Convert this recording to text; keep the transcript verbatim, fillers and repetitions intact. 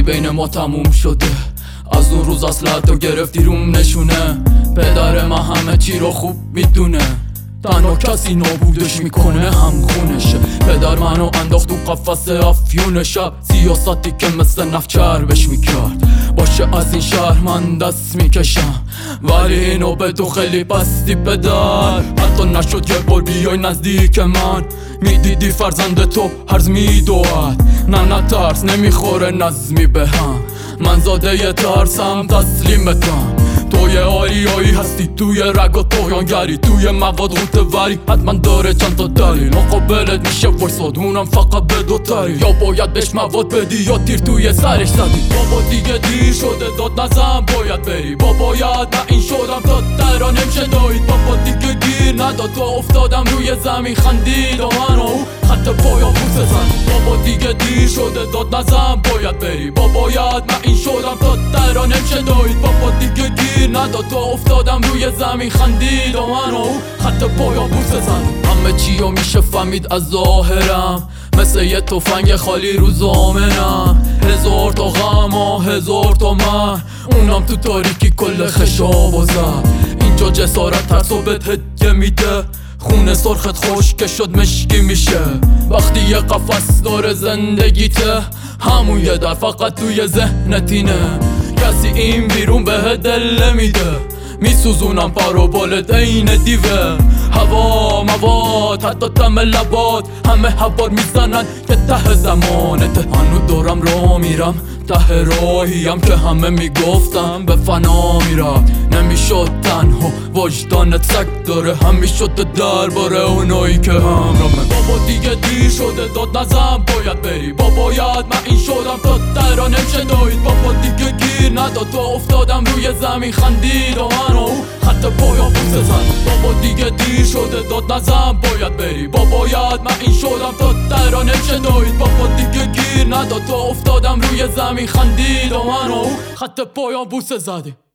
بین ما تموم شده. از اون روز اصلتو گرفتی روم نشونه. پدر من همه چی رو خوب میدونه، تنها کسی نابودش میکنه هم خونشه. پدر منو انداخت تو قفس افیون شب، سیاستی که مثل نفت چربش میکرد. باشه از این شهر من دست میکشم، ولی اینو به تو خیلی پستی پدر. حتی نشد یه بار بیای نزدیک من، میدیدی فرزند تو هرز میدواد. نه نه ترس نمیخوره نظمی به هم، من زاده یه ترسم تسلیمتم. تو یه آریایی هستی توی رگ و طغیانگری، توی مواد غوطه وری حتما داره چند تا دلیل. مقابلت میشه وایساد اونم فقط به دوتری، یا باید بهش مواد بدی یا تیر توی سرش زدی. بابا دیگه دیر شده داد نزن باید بری، با باید من این شدم تا درا نمیشه دایید. بابا دیگه گیر نداد تا افتادم روی زمین خندید و من و او خط پایا بوسه زد. بابا دیگه دیر شده داد نزن باید بری، با باید من این شدم تا درا نمیشه دایید. بابا دیگه گیر نداد تا افتادم روی زمین خندید و من و او خط پایا بوسه زد. همه چیو میشه فهمید از ظاهرم، مثل یه تفنگ خالی رو زامنم. هزار تا غم و هزار تا من، اونم تو تاریکی کل خشابو زد. اینجا جسارت ترس و بهت هدیه میده، خونه سرخت خشک شد مشکی میشه. وقتی یه قفس داره زندگیته، همون یه در فقط توی ذهنتینه. کسی این بیرون به دل نمیده، میسوزونم پر و بالت این دیوه. هوا مواد حتی تم لبات همه هوار میزنن که ته زمانته. هنو دارم را میرم ته راهیم که همه میگفتم به فنا میرم. نمیشد تنها وجدانت سگ داره، هم میشد درباره اونایی که همرامه. بابا دیگه دیر شده داد نزن باید بری، با باید من این شدم تا درا نمیشه دایید. بابا دیگه گیر نداد تا افتادم روی زمین خندید و من و او خط پایا بوسه زد. بابا دیگه دیر شده داد نزن باید بری، با باید من این شدم تا درا نمیشه دایید. بابا دیگه گیر نداد تا افتادم روی زمین خندید و من و او خط پایا بوسه زدی.